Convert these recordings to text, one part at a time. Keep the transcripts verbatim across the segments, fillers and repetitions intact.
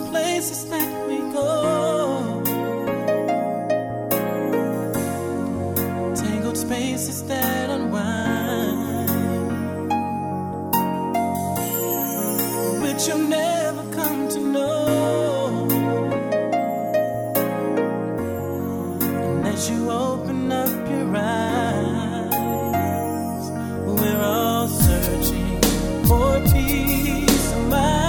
places that we go, tangled spaces that unwind, which you'll never come to know. And as you open up your eyes, we're all searching for peace of mind.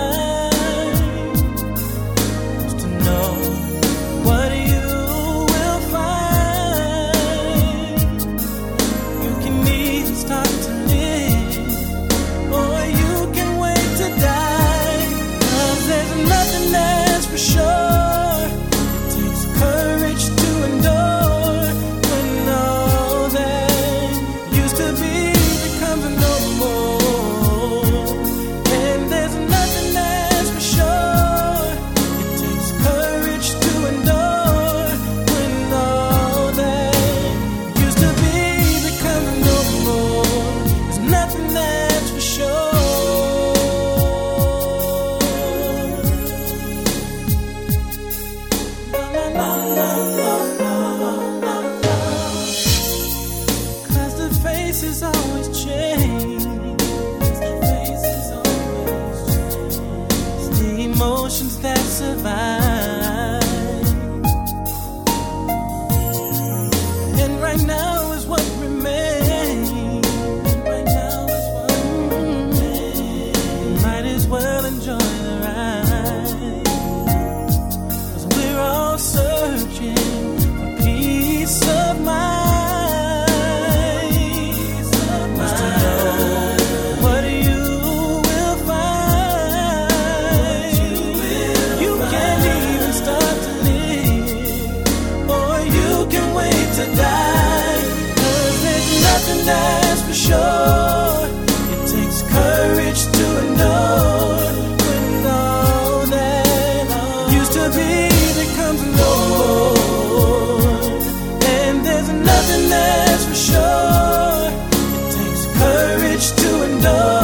Faces always change. The faces always change. The emotions that survive. And right now is what remains. Right now is what remains. Might as well enjoy the ride, 'cause we're all searching for peace of mind. To die, 'cause there's nothing that's for sure. It takes courage to endure when all that used to be becomes no more. And there's nothing that's for sure. It takes courage to endure.